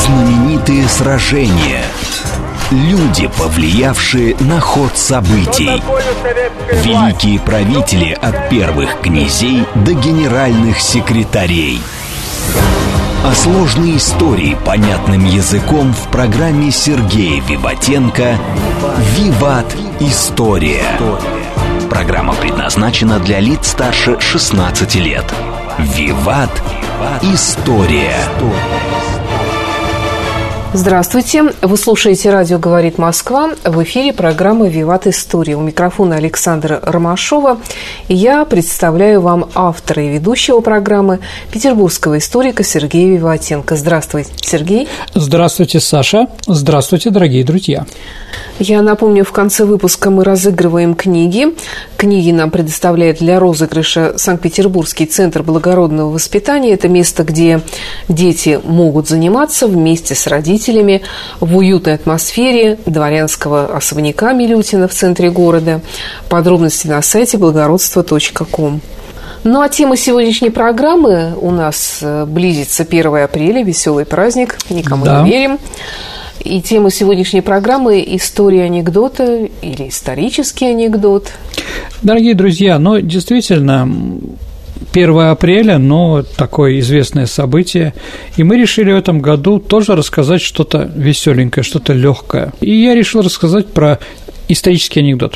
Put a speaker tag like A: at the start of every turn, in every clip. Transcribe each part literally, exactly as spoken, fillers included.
A: Знаменитые сражения. Люди, повлиявшие на ход событий. Великие правители от первых князей до генеральных секретарей. А сложные истории понятным языком в программе Сергея Виватенко «Виват. История». Программа предназначена для лиц старше шестнадцати лет. «Виват. История».
B: Здравствуйте, вы слушаете «Радио говорит Москва», в эфире программа «Виват. История». У микрофона Александра Ромашова, и я представляю вам автора и ведущего программы, петербургского историка Сергея Виватенко. Здравствуйте, Сергей.
C: Здравствуйте, Саша. Здравствуйте, дорогие друзья.
B: Я напомню, в конце выпуска мы разыгрываем книги. Книги нам предоставляет для розыгрыша Санкт-Петербургский центр благородного воспитания. Это место, где дети могут заниматься вместе с родителями в уютной атмосфере дворянского особняка Милютина в центре города. Подробности на сайте благородство точка ком. Ну а тема сегодняшней программы у нас близится первое апреля, веселый праздник, никому да. не верим. И тема сегодняшней программы – история анекдота или исторический анекдот.
C: Дорогие друзья, ну, действительно, первое апреля, но такое известное событие, и мы решили в этом году тоже рассказать что-то веселенькое, что-то легкое. И я решил рассказать про исторический анекдот.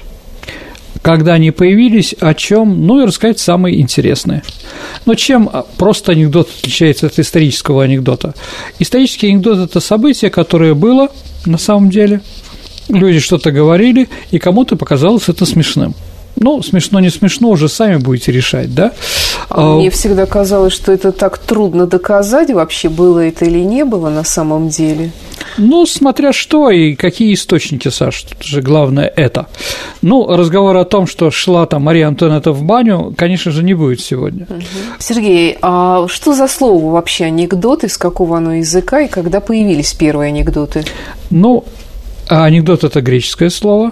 C: Когда они появились, о чем, ну и рассказать самые интересные. Но чем просто анекдот отличается от исторического анекдота? Исторический анекдот – это событие, которое было на самом деле. Люди что-то говорили, и кому-то показалось это смешным. Ну, смешно, не смешно, уже сами будете решать, да?
B: А мне всегда казалось, что это так трудно доказать, вообще было это или не было на самом деле.
C: Ну, смотря что и какие источники, Саш, тут же главное это. Ну, разговор о том, что шла там Мария Антуанетта в баню, конечно же, не будет сегодня.
B: Угу. Сергей, а что за слово вообще анекдот, из какого оно языка, и когда появились первые анекдоты?
C: Ну, анекдот – это греческое слово.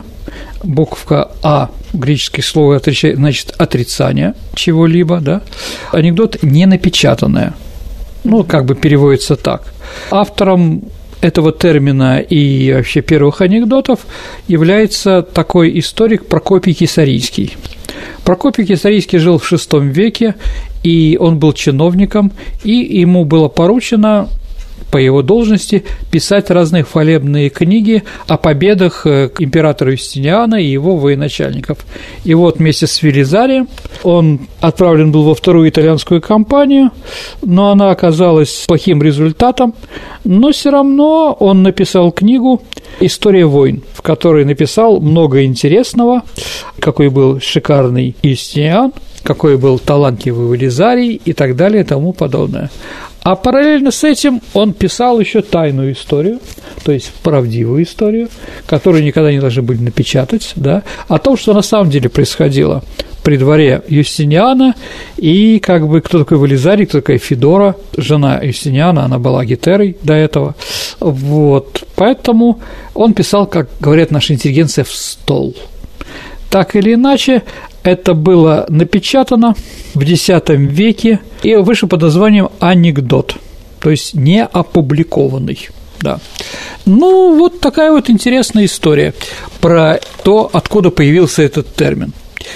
C: Буковка «а» греческое слово отрицает, значит, отрицание чего-либо, да. Анекдот не напечатанное, ну, как бы переводится так. Автором этого термина и вообще первых анекдотов является такой историк Прокопий Кесарийский. Прокопий Кесарийский жил в шестом веке, и он был чиновником, и ему было поручено по его должности писать разные хвалебные книги о победах императора Юстиниана и его военачальников. И вот вместе с Велизарием он отправлен был во вторую итальянскую кампанию, но она оказалась с плохим результатом, но все равно он написал книгу «История войн», в которой написал много интересного, какой был шикарный Юстиниан, какой был талантливый Велизарий и так далее и тому подобное. А параллельно с этим он писал еще тайную историю, то есть правдивую историю, которую никогда не должны были напечатать, да, о том, что на самом деле происходило при дворе Юстиниана, и как бы кто такой Велизарий, кто такая Федора, жена Юстиниана, она была гетерой до этого, вот, поэтому он писал, как говорят наша интеллигенция, в стол. Так или иначе, это было напечатано в десятом веке и вышло под названием «анекдот», то есть не опубликованный. Да. Ну, вот такая вот интересная история про то, откуда появился этот термин.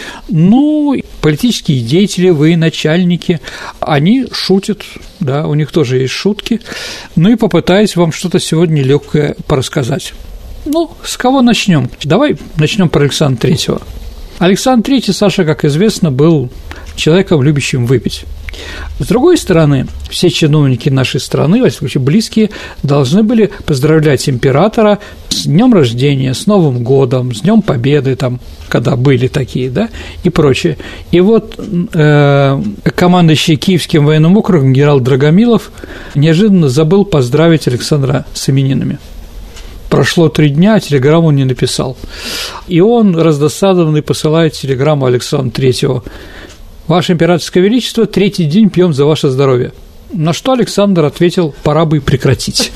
C: Ну, политические деятели, военачальники, они шутят, да, у них тоже есть шутки. Ну и попытаюсь вам что-то сегодня легкое порассказать. Ну, с кого начнем? Давай начнем про Александра Третьего. Александр Третий, Саша, как известно, был человеком, любящим выпить. С другой стороны, все чиновники нашей страны, во всяком случае близкие, должны были поздравлять императора с днем рождения, с Новым годом, с Днем Победы, там, когда были такие, да, и прочее. И вот э, командующий Киевским военным округом генерал Драгомилов неожиданно забыл поздравить Александра с именинами. Прошло три дня, а телеграмму не написал. И он, раздосадованный, посылает телеграмму Александру Третьему: «Ваше императорское величество, третий день пьем за ваше здоровье». На что Александр ответил: «Пора бы и прекратить».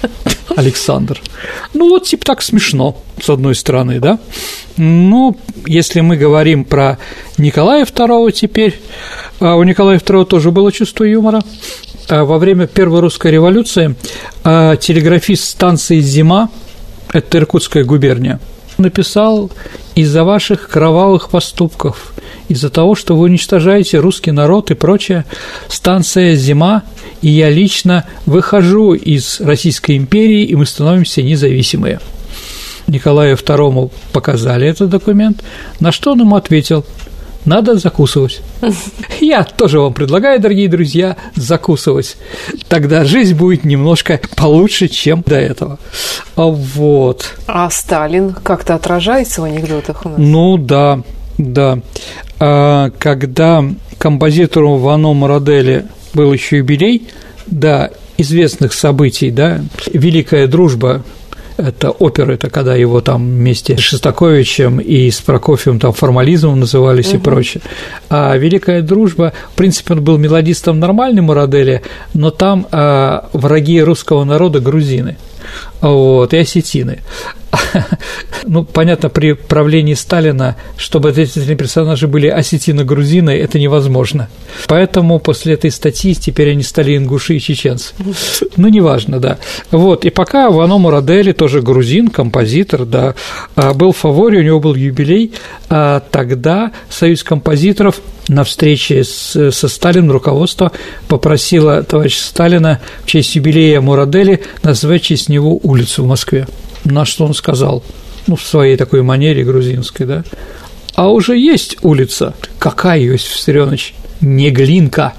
C: Александр. Ну, вот типа так смешно, с одной стороны, да? Ну, если мы говорим про Николая второго теперь, у Николая второго тоже было чувство юмора. Во время Первой русской революции телеграфист станции «Зима», это Иркутская губерния, написал: «Из-за ваших кровавых поступков, из-за того, что вы уничтожаете русский народ и прочее, станция «Зима» и я лично выхожу из Российской империи, и мы становимся независимые». Николаю второму показали этот документ, на что он ему ответил: «Надо закусывать». Я тоже вам предлагаю, дорогие друзья, закусывать. Тогда жизнь будет немножко получше, чем до этого. Вот.
B: А Сталин как-то отражается в анекдотах у нас?
C: Ну да, да. А, когда композитору Вано Мораделли был еще юбилей, да, известных событий, да, «Великая дружба», это опера, это когда его там вместе с Шостаковичем и с Прокофьевым там формализмом назывались, uh-huh. и прочее. А «Великая дружба», в принципе, он был мелодистом нормальный, Мораделли, но там а, враги русского народа грузины, вот, и осетины. Ну, понятно, при правлении Сталина, чтобы эти персонажи были осетино-грузины, это невозможно. Поэтому после этой статьи теперь они стали ингуши и чеченцы. Ну, неважно, да. Вот, и пока Вано Мораделли, тоже грузин, композитор, да, был в фаворе, у него был юбилей, тогда Союз композиторов на встрече с, со Сталиным руководство попросило товарища Сталина в честь юбилея Мораделли назвать в честь него улицу в Москве. На что он сказал, ну, в своей такой манере грузинской, да: «А уже есть улица». «Какая, Иосиф Виссарионович?» «Неглинка».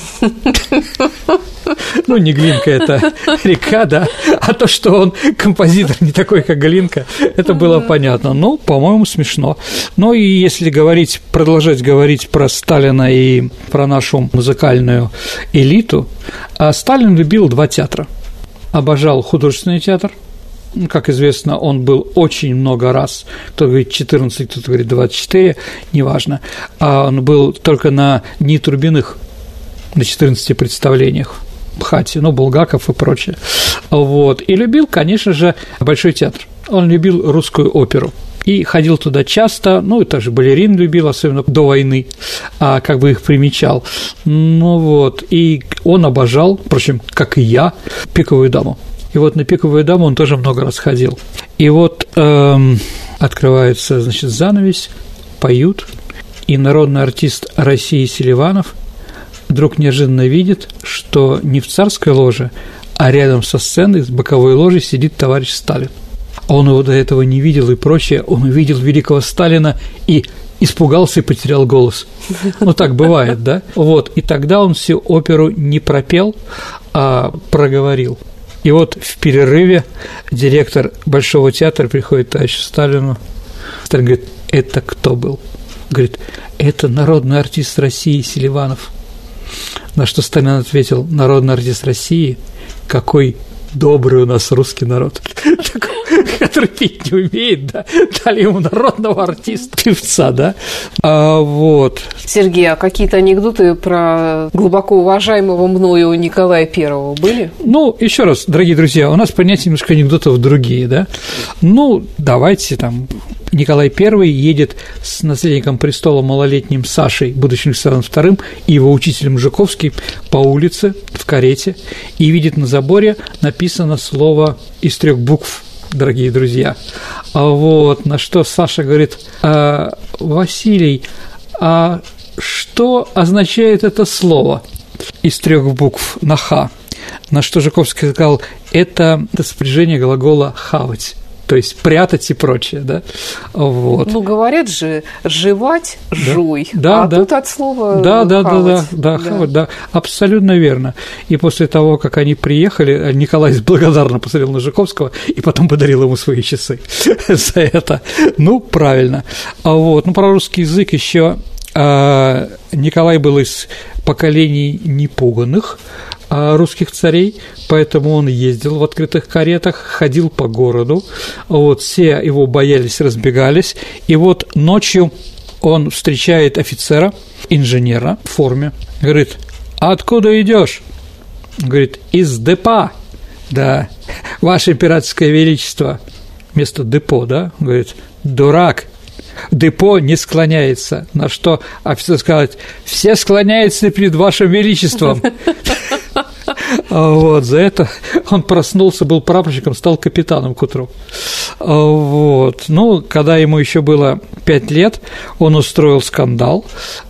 C: Ну, Неглинка – это река, да, а то, что он композитор не такой, как Глинка, это было понятно. Ну, по-моему, смешно. Ну, и если говорить, продолжать говорить про Сталина и про нашу музыкальную элиту, Сталин любил два театра. Обожал художественный театр. Как известно, он был очень много раз, кто-то говорит четырнадцать, кто-то говорит двадцать четыре, неважно, а он был только на Дни Турбиных, на четырнадцати представлениях в ХАТе, ну, Булгаков и прочее, вот, и любил, конечно же, Большой театр, он любил русскую оперу. И ходил туда часто, ну, и также балерин любил, особенно до войны, а как бы их примечал. Ну, вот, и он обожал, впрочем, как и я, «Пиковую даму». И вот на «Пиковую даму» он тоже много раз ходил. И вот эм, открывается, значит, занавес, поют, и народный артист России Селиванов вдруг неожиданно видит, что не в царской ложе, а рядом со сценой, с боковой ложей сидит товарищ Сталин. А он его до этого не видел и прочее, он увидел великого Сталина и испугался и потерял голос. Ну, так бывает, да? Вот, и тогда он всю оперу не пропел, а проговорил. И вот в перерыве директор Большого театра приходит к товарищу Сталину. Сталин говорит: «Это кто был?» Говорит: «Это народный артист России Селиванов». На что Сталин ответил: «Народный артист России? Какой добрый у нас русский народ, который петь не умеет, да, дали ему народного артиста, певца, да, а, вот».
B: Сергей, а какие-то анекдоты про глубоко уважаемого мною Николая Первого были?
C: Ну, еще раз, дорогие друзья, у нас понятия немножко анекдотов другие, да, ну, давайте там… Николай Первый едет с наследником престола малолетним Сашей, будущим Александром Вторым, и его учителем Жуковским по улице в карете, и видит на заборе написано слово из трех букв, дорогие друзья. А вот на что Саша говорит: а, Василий, а что означает это слово из трех букв на «х»? На что Жуковский сказал: это спряжение глагола «хавать». То есть прятать и прочее, да, вот. Ну,
B: говорят же, жевать, да, жуй,
C: да,
B: а
C: да.
B: тут от слова
C: да, да,
B: хавать.
C: Да, да, да, да, хавать, да, абсолютно верно. И после того, как они приехали, Николай благодарно посмотрел на Жуковского и потом подарил ему свои часы за это. Ну, правильно. А вот, ну, про русский язык еще Николай был из поколений непуганных русских царей, поэтому он ездил в открытых каретах, ходил по городу, вот, все его боялись, разбегались, и вот ночью он встречает офицера, инженера в форме, говорит: «А откуда идешь?» Говорит: «Из депа». Да, Ваше императорское величество, вместо депо, да, говорит, дурак, депо не склоняется. На что офицер сказал, все склоняются перед вашим величеством. Вот, за это он проснулся, был прапорщиком, стал капитаном к утру. Вот. Ну, когда ему еще было пять лет, он устроил скандал,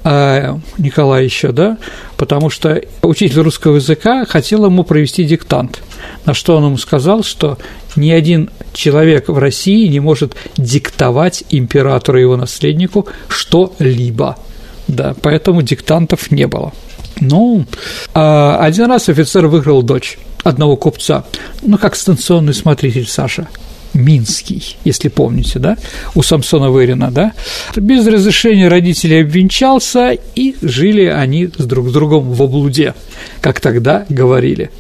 C: Николай еще, да, потому что учитель русского языка хотел ему провести диктант, на что он ему сказал, что ни один человек в России не может диктовать императору и его наследнику что-либо, да, поэтому диктантов не было. Ну, один раз офицер выиграл дочь одного купца, ну, как станционный смотритель Саша, Минский, если помните, да, у Самсона Вырина, да, без разрешения родителей обвенчался, и жили они с друг с другом в блуде, как тогда говорили.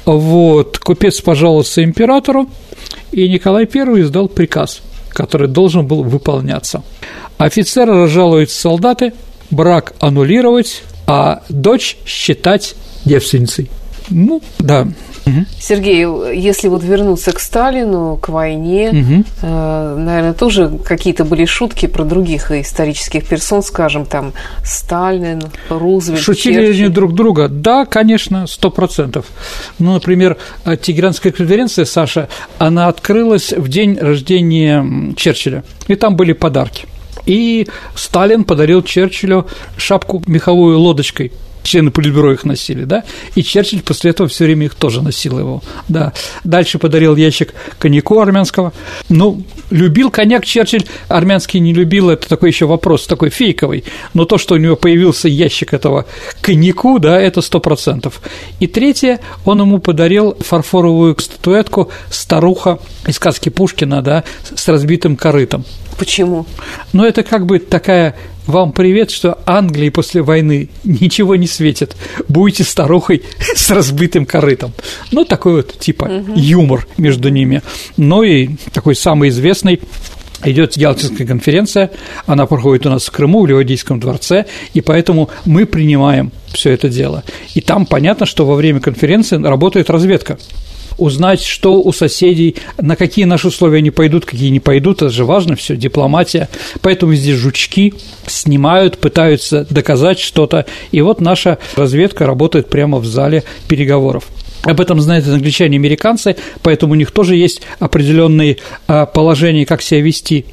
C: Вот, купец пожаловался императору, и Николай Первый издал приказ, который должен был выполняться. Офицеры разжалуют солдаты, брак аннулировать, а дочь считать девственницей. Ну, да. Угу.
B: Сергей, если вот вернуться к Сталину, к войне, угу. э, наверное, тоже какие-то были шутки про других исторических персон, скажем, там, Сталин, Рузвельт,
C: шутили
B: Черчилль.
C: Они друг друга? Да, конечно, сто процентов. Ну, например, Тегеранская конференция, Саша, она открылась в день рождения Черчилля, и там были подарки. И Сталин подарил Черчиллю шапку меховую лодочкой. Члены Политбюро их носили, да, и Черчилль после этого все время их тоже носил его, да. Дальше подарил ящик коньяку армянского. Ну, любил коньяк Черчилль, армянский не любил, это такой еще вопрос, такой фейковый, но то, что у него появился ящик этого коньяку, да, это сто процентов. И третье, он ему подарил фарфоровую статуэтку «Старуха» из сказки Пушкина, да, с разбитым корытом.
B: Почему?
C: Ну, это как бы такая «вам привет», что Англии после войны ничего не светит, будете старухой с разбитым корытом. Ну, такой вот типа угу. юмор между ними. Ну, и такой самый известный идет Ялтинская конференция, она проходит у нас в Крыму, в Ливадийском дворце, и поэтому мы принимаем все это дело. И там понятно, что во время конференции работает разведка. Узнать, что у соседей, на какие наши условия они пойдут, какие не пойдут, это же важно, все, дипломатия. Поэтому здесь жучки снимают, пытаются доказать что-то. И вот наша разведка работает прямо в зале переговоров. Об этом знают англичане и американцы, поэтому у них тоже есть определенные положения, как себя вести,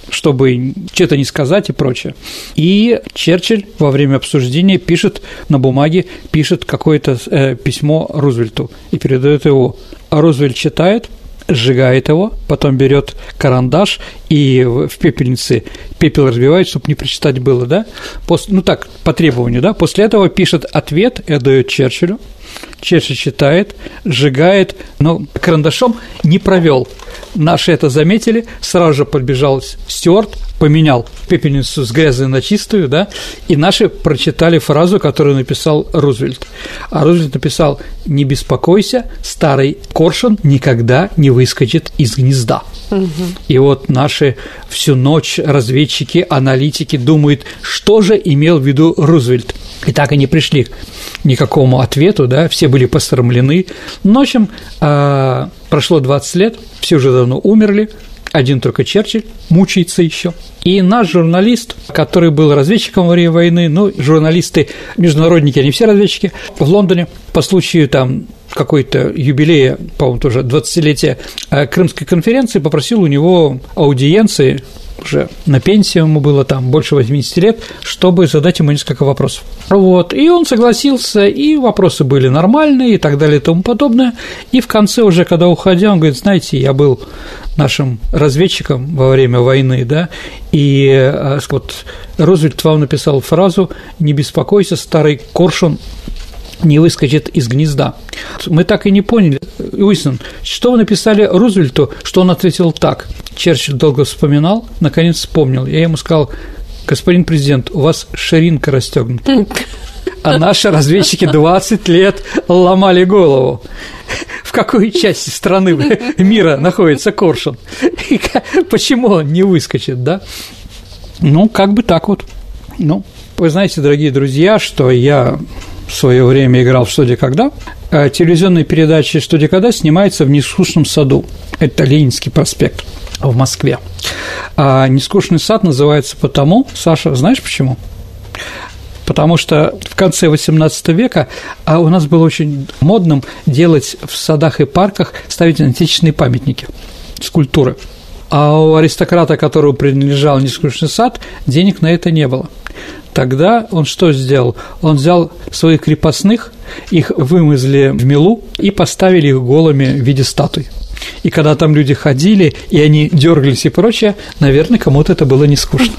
C: чтобы что-то не сказать и прочее. И Черчилль во время обсуждения пишет на бумаге, пишет какое-то э, письмо Рузвельту и передает его. А Рузвельт читает, сжигает его, потом берет карандаш и в пепельнице пепел разбивает, чтобы не прочитать было, да? После, ну так, по требованию, да? После этого пишет ответ и отдает Черчиллю. Черчилль читает, сжигает, но карандашом не провел. Наши это заметили, сразу же подбежал Стюарт, поменял пепельницу с грязной на чистую, да, и наши прочитали фразу, которую написал Рузвельт. А Рузвельт написал: «Не беспокойся, старый коршун никогда не выскочит из гнезда». Угу. И вот наши всю ночь разведчики, аналитики думают, что же имел в виду Рузвельт. И так и не пришли к никакому ответу, да, все были посрамлены. Но, в общем, прошло двадцать лет, все уже давно умерли, один только Черчилль мучается еще. И наш журналист, который был разведчиком во время войны, ну, журналисты, международники, они все разведчики, в Лондоне по случаю там какой-то юбилея, по-моему, тоже двадцатилетия Крымской конференции, попросил у него аудиенции, уже на пенсии ему было там больше восьмидесяти лет, чтобы задать ему несколько вопросов. Вот, и он согласился, и вопросы были нормальные, и так далее, и тому подобное. И в конце уже, когда уходя, он говорит: знаете, я был нашим разведчиком во время войны, да, и вот Рузвельт вам написал фразу: «Не беспокойся, старый коршун не выскочит из гнезда». Мы так и не поняли, Уинстон, что вы написали Рузвельту, что он ответил так. Черчилль долго вспоминал, наконец вспомнил. Я ему сказал: господин президент, у вас ширинка расстегнута. А наши разведчики двадцать лет ломали голову. В какой части страны мира находится коршун? И почему он не выскочит, да? Ну, как бы так вот. Ну, вы знаете, дорогие друзья, что я в свое время играл в «Что, где, когда», телевизионная передача «Что, где, когда» снимается в Нескучном саду. Это Ленинский проспект в Москве. А «Нескучный сад» называется потому, Саша, знаешь почему? Потому что в конце восемнадцатого века а у нас было очень модным делать в садах и парках, ставить античные памятники, скульптуры. А у аристократа, которому принадлежал Нескучный сад, денег на это не было. Тогда он что сделал? Он взял своих крепостных, их вымазали в мелу и поставили их голыми в виде статуй. И когда там люди ходили, и они дергались и прочее, наверное, кому-то это было не скучно.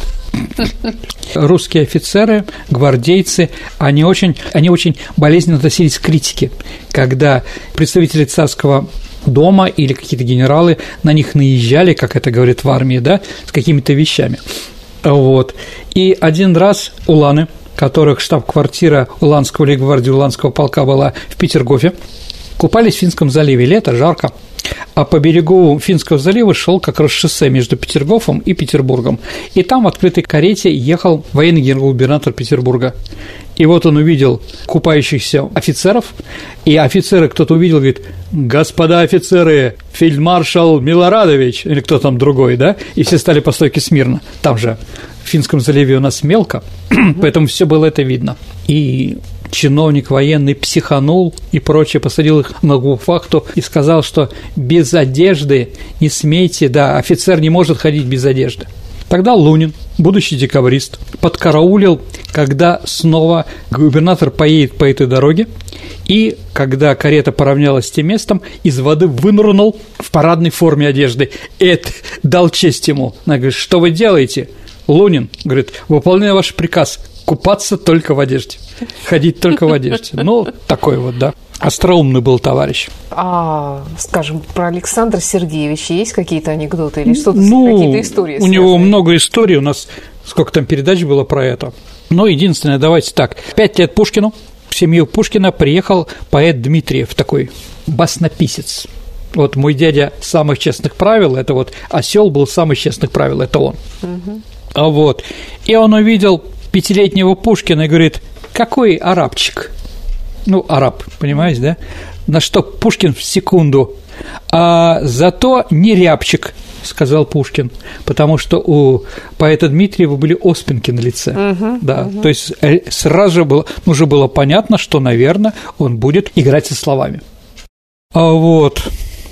C: Русские офицеры, гвардейцы, они очень, они очень болезненно относились к критике, когда представители царского дома или какие-то генералы на них наезжали, как это говорят в армии, да, с какими-то вещами. Вот. И один раз уланы, которых штаб-квартира Уланского лейб-гвардии Уланского полка была в Петергофе, купались в Финском заливе, лето, жарко, а по берегу Финского залива шел как раз шоссе между Петергофом и Петербургом, и там в открытой карете ехал военный генерал-губернатор Петербурга. И вот он увидел купающихся офицеров, и офицеры, кто-то увидел, говорит: «Господа офицеры, фельдмаршал Милорадович», или кто там другой, да, и все стали по стойке смирно. Там же в Финском заливе у нас мелко, поэтому все было это видно. И чиновник военный психанул и прочее, посадил их на гауптвахту и сказал, что без одежды не смейте, да, офицер не может ходить без одежды. Тогда Лунин, будущий декабрист, подкараулил, когда снова губернатор поедет по этой дороге, и когда карета поравнялась с тем местом, из воды вынырнул в парадной форме одежды. Это дал честь ему. Она говорит: «Что вы делаете?» Лунин говорит: «Выполняю ваш приказ, купаться только в одежде, ходить только в одежде». Ну, такой вот, да. Остроумный был товарищ.
B: А, скажем, про Александра Сергеевича есть какие-то анекдоты или что-то,
C: ну,
B: какие-то истории?
C: У него много историй, у нас сколько там передач было про это. Но единственное, давайте так, пять лет Пушкину, в семью Пушкина приехал поэт Дмитриев, такой баснописец. Вот мой дядя самых честных правил, это вот осел был самых честных правил, это он. Угу. А вот, и он увидел пятилетнего Пушкина и говорит: «Какой арабчик?» Ну, араб, понимаете, да? На что Пушкин в секунду: «А зато не рябчик», – сказал Пушкин, потому что у поэта Дмитриева были оспинки на лице. Uh-huh, да, uh-huh. То есть сразу же было, уже было понятно, что, наверное, он будет играть со словами. А вот,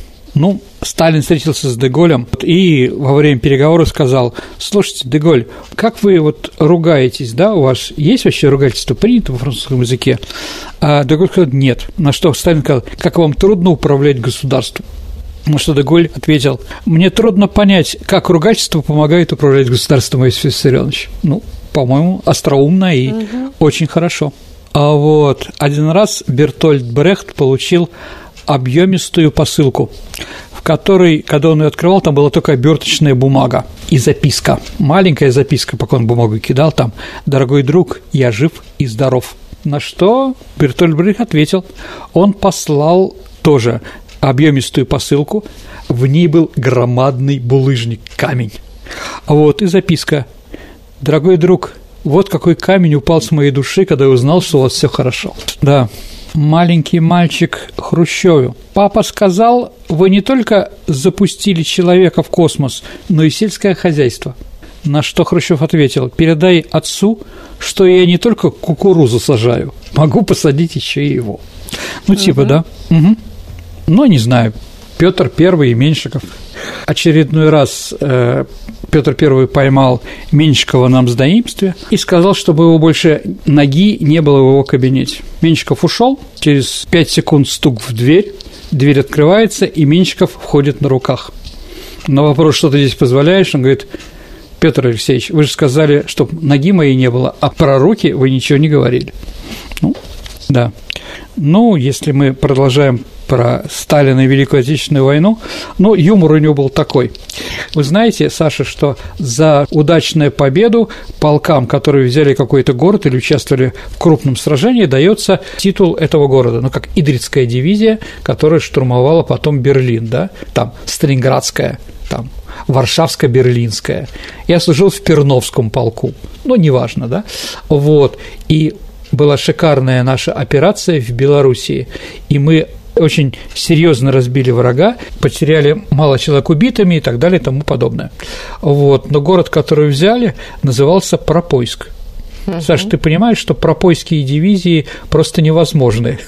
C: ну, Сталин встретился с де Голлем и во время переговоров сказал: «Слушайте, де Голль, как вы вот ругаетесь, да, у вас есть вообще ругательство принято во французском языке?» А де Голль сказал: «Нет». На что Сталин сказал: «Как вам трудно управлять государством?» На что де Голль ответил: «Мне трудно понять, как ругательство помогает управлять государством, Иосиф Виссарионович». Ну, по-моему, остроумно и угу. очень хорошо. А вот один раз Бертольд Брехт получил объемистую посылку, в которой, когда он ее открывал, там была только оберточная бумага и записка, маленькая записка, пока он бумагу кидал, там: «Дорогой друг, я жив и здоров». На что Бертольд Брехт ответил: он послал тоже объемистую посылку, в ней был громадный булыжник, камень. Вот и записка: «Дорогой друг, вот какой камень упал с моей души, когда я узнал, что у вас все хорошо». Да. Маленький мальчик Хрущеву: «Папа сказал, вы не только запустили человека в космос, но и сельское хозяйство». На что Хрущев ответил: «Передай отцу, что я не только кукурузу сажаю, могу посадить еще и его». Ну, типа, угу. да. Угу. Ну, не знаю, Петр Первый и Меньшиков. Очередной раз э, Петр Первый поймал Меньшикова на мздоимстве и сказал, чтобы его больше ноги не было в его кабинете. Меньшиков ушел, через пять секунд стук в дверь, дверь открывается, и Меньшиков входит на руках. На вопрос: «Что ты здесь позволяешь?», он говорит: «Петр Алексеевич, вы же сказали, чтобы ноги моей не было, а про руки вы ничего не говорили». Ну, да. Ну, если мы продолжаем про Сталина и Великую Отечественную войну, ну, юмор у него был такой. Вы знаете, Саша, что за удачную победу полкам, которые взяли какой-то город или участвовали в крупном сражении, дается титул этого города, ну, как Идрицкая дивизия, которая штурмовала потом Берлин, да, там Сталинградская, там Варшавско-Берлинская. Я служил в Перновском полку, ну, неважно, да, вот, и была шикарная наша операция в Белоруссии, и мы очень серьезно разбили врага, потеряли мало человек убитыми и так далее и тому подобное. Вот. Но город, который взяли, назывался Пропойск. Uh-huh. Саша, ты понимаешь, что пропойские дивизии просто невозможны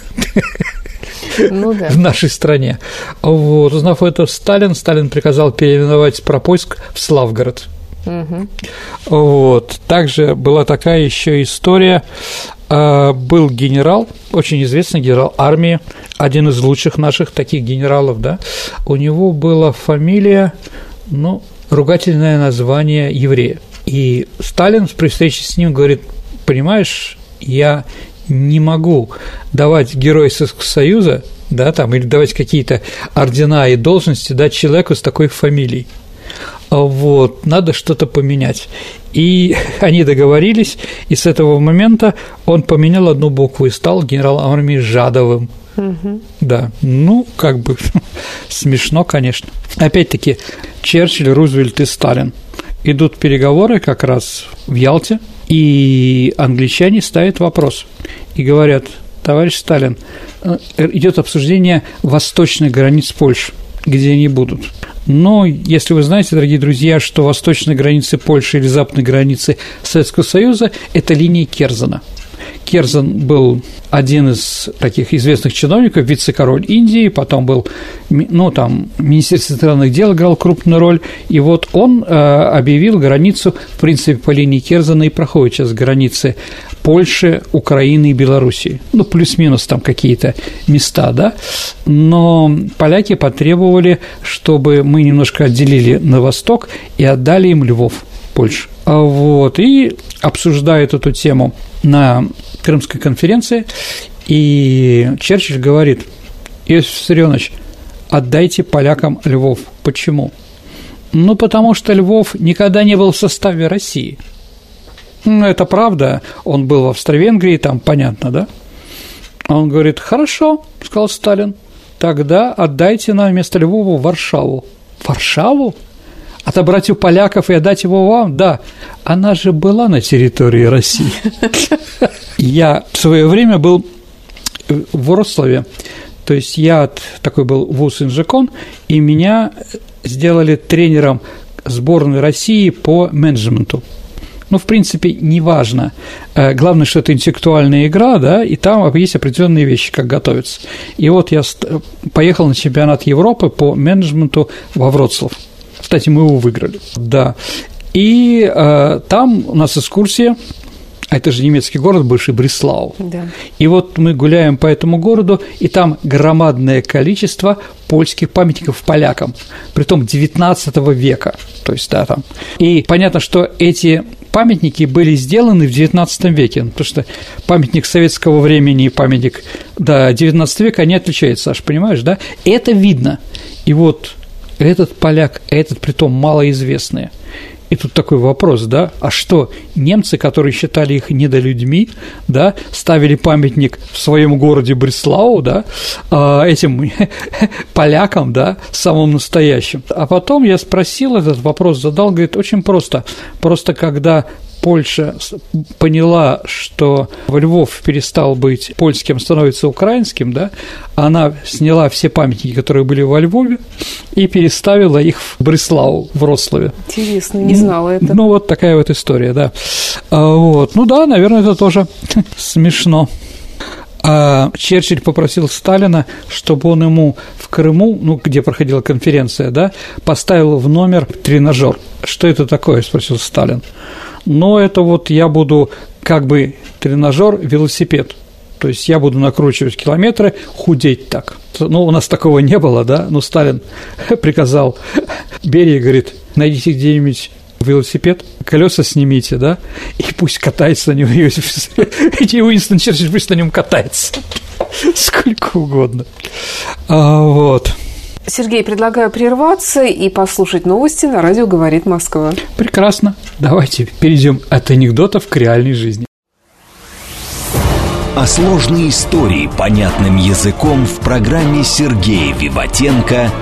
C: ну, да. в нашей стране. Вот. Узнав это, Сталин, Сталин приказал переименовать Пропойск в Славгород. Uh-huh. Вот. Также была такая еще история. Был генерал, очень известный генерал армии, один из лучших наших таких генералов, да, у него была фамилия, ну, ругательное название еврея. И Сталин при встрече с ним говорит: понимаешь, я не могу давать Герою Советского Союза, да, там, или давать какие-то ордена и должности дать человеку с такой фамилией. Вот, надо что-то поменять. И они договорились, и с этого момента он поменял одну букву и стал генералом армии Жадовым. Угу. Да, ну, как бы смешно, конечно. Опять-таки, Черчилль, Рузвельт и Сталин. Идут переговоры как раз в Ялте, и англичане ставят вопрос и говорят: товарищ Сталин, идет обсуждение восточных границ Польши, где они будут. Но если вы знаете, дорогие друзья, что восточные границы Польши или западные границы Советского Союза – это линия Керзена. Керзен был один из таких известных чиновников, вице-король Индии, потом был, ну, там, Министерство иностранных дел играл крупную роль, и вот он э, объявил границу, в принципе, по линии Керзена и проходит сейчас границы Польши, Украины и Белоруссии, ну, плюс-минус там какие-то места, да, но поляки потребовали, чтобы мы немножко отделили на восток и отдали им Львов, Польшу. Вот, и обсуждают эту тему на Крымской конференции, и Черчилль говорит: Иосиф Виссарионович, отдайте полякам Львов. Почему? Ну, потому что Львов никогда не был в составе России. Ну, это правда, он был в Австро-Венгрии, там понятно, да? Он говорит: хорошо, сказал Сталин, тогда отдайте нам вместо Львова Варшаву. Варшаву? Отобрать у поляков и отдать его вам? Да, она же была на территории России. Я в свое время был в Вроцлаве, то есть я такой был вуз инжекон, и меня сделали тренером сборной России по менеджменту. Ну, в принципе, неважно. Главное, что это интеллектуальная игра, да, и там есть определенные вещи, как готовиться. И вот я поехал на чемпионат Европы по менеджменту во Вроцлав. Кстати, мы его выиграли, да. И э, там у нас экскурсия, а это же немецкий город, бывший Бреслау. Да. И вот мы гуляем по этому городу, и там громадное количество польских памятников полякам, притом девятнадцатого века, то есть, да, там. И понятно, что эти памятники были сделаны в девятнадцатом веке, потому что памятник советского времени и памятник, да, девятнадцатого века, они отличаются, Саш, понимаешь, да? И это видно. И вот этот поляк, этот притом малоизвестный. И тут такой вопрос, да, а что, немцы, которые считали их недолюдьми, да, ставили памятник в своем городе Бреслау, да, этим полякам, да, самым настоящим. А потом я спросил этот вопрос, задал, говорит, очень просто, просто когда Польша поняла, что Львов перестал быть польским, становится украинским, да, она сняла все памятники, которые были во Львове, и переставила их в Бреслау, в Вроцлаве.
B: Интересно, не знала это.
C: Ну, вот такая вот история, да. Вот. Ну да, наверное, это тоже смешно. А Черчилль попросил Сталина, чтобы он ему в Крыму, ну, где проходила конференция, да, поставил в номер тренажер. Что это такое, спросил Сталин. Но это вот я буду как бы тренажер, велосипед. То есть я буду накручивать километры, худеть так. Ну, у нас такого не было, да, но Сталин приказал Берии, говорит, найдите где-нибудь велосипед, колеса снимите, да, и пусть катается на нем и Уинстон Черчилль пусть на нем катается сколько угодно. А, вот.
B: Сергей, предлагаю прерваться и послушать новости на радио «Говорит Москва».
C: Прекрасно. Давайте перейдем от анекдотов к реальной жизни.
A: А сложные истории понятным языком в программе Сергея Виватенко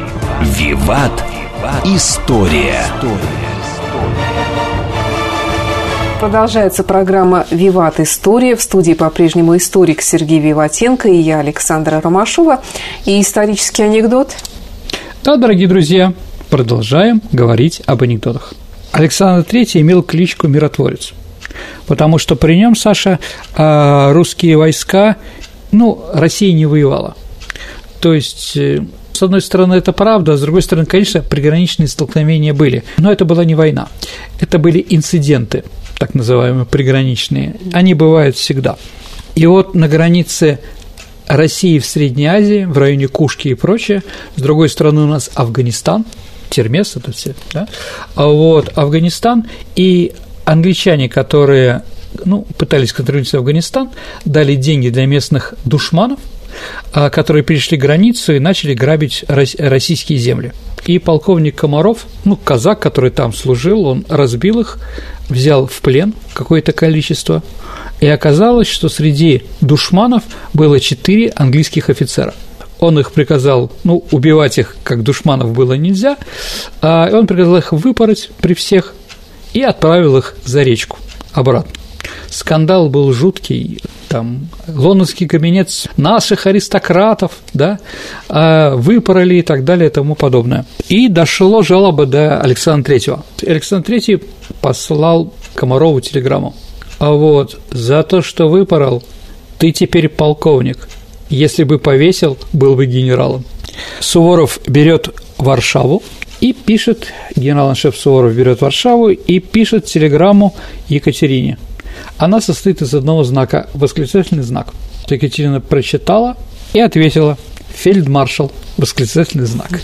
A: «Виват. История».
B: Продолжается программа «Виват. История». В студии по-прежнему историк Сергей Виватенко и я, Александра Ромашова. И исторический анекдот.
C: Да, дорогие друзья, продолжаем говорить об анекдотах. Александр Третий имел кличку «Миротворец», потому что при нем, Саша, русские войска, ну, Россия не воевала. То есть, с одной стороны, это правда, а с другой стороны, конечно, приграничные столкновения были. Но это была не война, это были инциденты, так называемые приграничные. Они бывают всегда. И вот на границе России в Средней Азии, в районе Кушки и прочее, с другой стороны у нас Афганистан, Термес, это все, да? А вот Афганистан и англичане, которые, ну, пытались контролировать Афганистан, дали деньги для местных душманов, которые перешли границу и начали грабить российские земли. И полковник Комаров, ну, казак, который там служил, он разбил их, взял в плен какое-то количество, и оказалось, что среди душманов было четыре английских офицера. Он их приказал, ну, убивать их, как душманов, было нельзя, а он приказал их выпороть при всех и отправил их за речку обратно. Скандал был жуткий, там, лондонский кабинет наших аристократов, да, выпороли и так далее и тому подобное. И дошло жалоба до Александра Третьего. Александр Третий послал Комарову телеграмму. А вот за то, что выпорол, ты теперь полковник. Если бы повесил, был бы генералом. Суворов берет Варшаву и пишет, генерал-аншеф Суворов берет Варшаву и пишет телеграмму Екатерине. Она состоит из одного знака, восклицательный знак. Екатерина прочитала и ответила: фельдмаршал, восклицательный знак.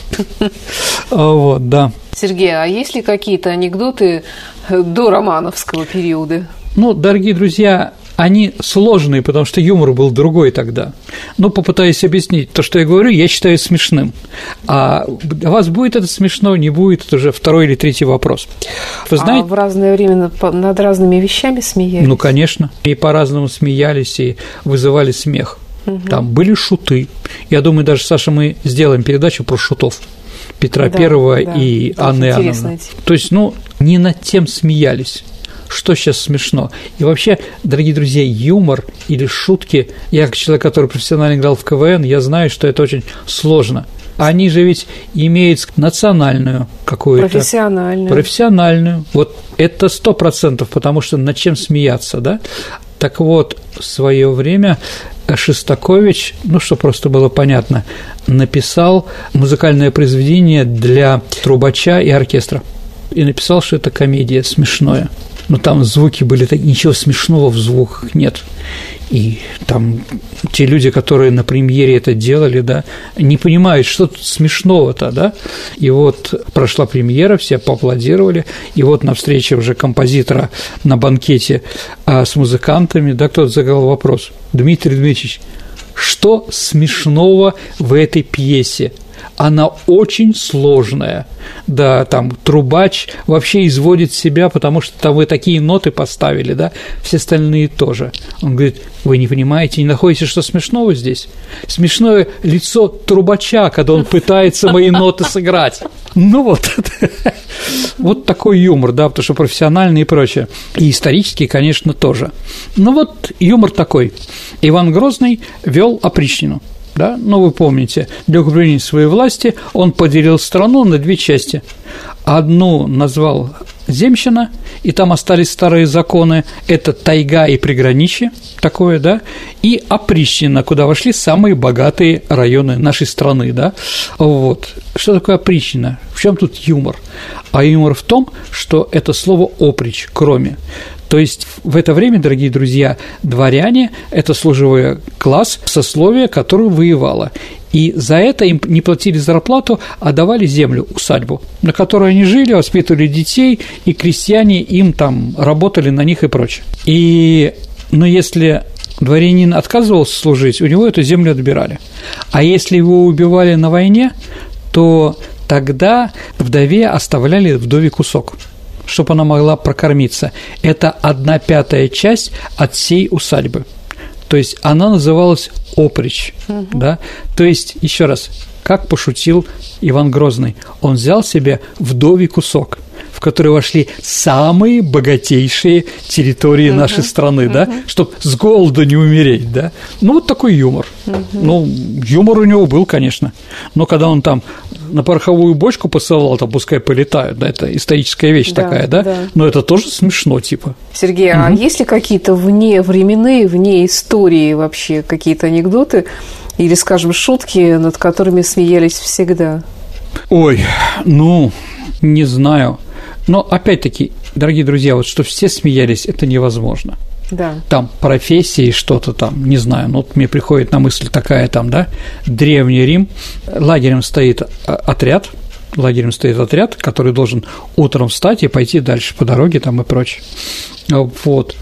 C: Вот, да.
B: Сергей, а есть ли какие-то анекдоты до романовского периода?
C: Ну, дорогие друзья, они сложные, потому что юмор был другой тогда. Но попытаюсь объяснить. То, что я говорю, я считаю смешным. А у вас будет это смешно, не будет, это уже второй или третий вопрос. Вы знаете,
B: а в разное время над разными вещами смеялись?
C: Ну, конечно. И по-разному смеялись, и вызывали смех. Угу. Там были шуты. Я думаю, даже, Саша, мы сделаем передачу про шутов Петра да, Первого да, и Анны Иоанновны. То есть, ну, не над тем смеялись. Что сейчас смешно? И вообще, дорогие друзья, юмор или шутки, я как человек, который профессионально играл в ка вэ эн, я знаю, что это очень сложно. Они же ведь имеют национальную какую-то…
B: Профессиональную.
C: Профессиональную. Вот это сто процентов, потому что над чем смеяться, да? Так вот, в свое время Шостакович, ну, что просто было понятно, написал музыкальное произведение для трубача и оркестра. И написал, что это комедия смешное. Но там звуки были такие, ничего смешного в звуках нет. И там те люди, которые на премьере это делали, да, не понимают, что тут смешного-то, да. И вот прошла премьера, все поаплодировали, и вот на встрече уже композитора на банкете а, с музыкантами, да, кто-то задал вопрос: Дмитрий Дмитриевич, что смешного в этой пьесе? Она очень сложная. Да, там трубач вообще изводит себя, потому что там вы такие ноты поставили, да, все остальные тоже. Он говорит: вы не понимаете, не находите, что смешного здесь? Смешное лицо трубача, когда он пытается мои ноты сыграть. Ну вот, вот такой юмор, да, потому что профессиональный и прочее. И исторический, конечно, тоже. Ну вот юмор такой. Иван Грозный вел опричнину. Да? Ну, вы помните, для укрепления своей власти он поделил страну на две части. Одну назвал земщина, и там остались старые законы, это тайга и приграничье, такое, да, и опричнина, куда вошли самые богатые районы нашей страны, да. Вот. Что такое опричнина? В чем тут юмор? А юмор в том, что это слово «опричь», кроме. То есть в это время, дорогие друзья, дворяне – это служивый класс, сословие, которое воевало. И за это им не платили зарплату, а давали землю, усадьбу, на которой они жили, воспитывали детей, и крестьяне им там работали на них и прочее. И, но если дворянин отказывался служить, у него эту землю отбирали. А если его убивали на войне, то тогда вдове оставляли вдове кусок, чтобы она могла прокормиться. Это одна пятая часть от всей усадьбы. То есть она называлась опричь, угу. да? То есть, еще раз, как пошутил Иван Грозный, он взял себе вдовий кусок, в которые вошли самые богатейшие территории uh-huh. нашей страны, uh-huh. да, чтобы с голоду не умереть, да. Ну, вот такой юмор. Uh-huh. Ну, юмор у него был, конечно, но когда он там на пороховую бочку посылал, там пускай полетают, да, это историческая вещь да, такая, да? да, но это тоже смешно, типа.
B: Сергей, угу. а есть ли какие-то вне временные, вне истории вообще какие-то анекдоты или, скажем, шутки, над которыми смеялись всегда?
C: Ой, ну, не знаю. Но, опять-таки, дорогие друзья, вот что все смеялись, это невозможно.
B: Да.
C: Там профессии что-то там, не знаю, ну вот мне приходит на мысль такая там, да, Древний Рим, лагерем стоит отряд, лагерем стоит отряд, который должен утром встать и пойти дальше по дороге там и прочее, вот,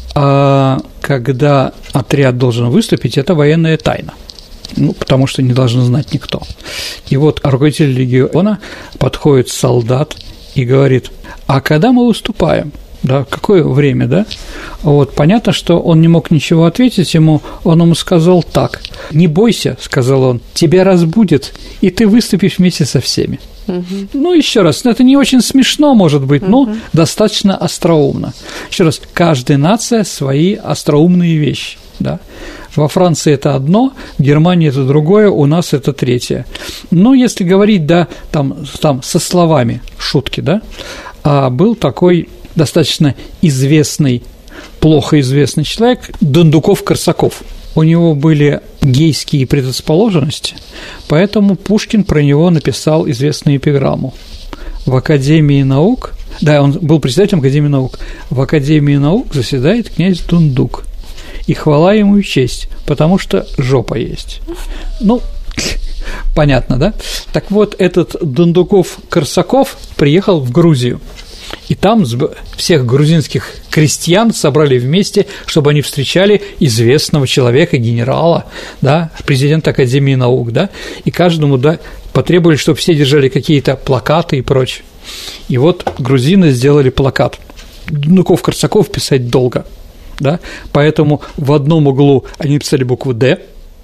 C: а когда отряд должен выступить, это военная тайна. Ну, потому что не должен знать никто. И вот руководитель легиона подходит солдат и говорит: а когда мы выступаем? Да, какое время, да? Вот, понятно, что он не мог ничего ответить ему, он ему сказал так: «Не бойся», – сказал он, – «тебя разбудят, и ты выступишь вместе со всеми». Угу. Ну, еще раз, это не очень смешно, может быть, угу. но достаточно остроумно. Еще раз, каждая нация свои остроумные вещи, да? Во Франции это одно, в Германии это другое, у нас это третье. Но если говорить, да, там, там со словами шутки, да, а был такой достаточно известный, плохо известный человек Дондуков-Корсаков. У него были гейские предрасположенности, поэтому Пушкин про него написал известную эпиграмму. В Академии наук, да, он был председателем Академии наук, в Академии наук заседает князь Дундук, и хвала ему и честь, потому что жопа есть. Ну, понятно, да? Так вот, этот Дундуков-Корсаков приехал в Грузию. И там всех грузинских крестьян собрали вместе, чтобы они встречали известного человека, генерала, да, президента Академии наук, да, и каждому, да, потребовали, чтобы все держали какие-то плакаты и прочее. И вот грузины сделали плакат. Дундуков-Корсаков писать долго, да, поэтому в одном углу они написали букву «Д»,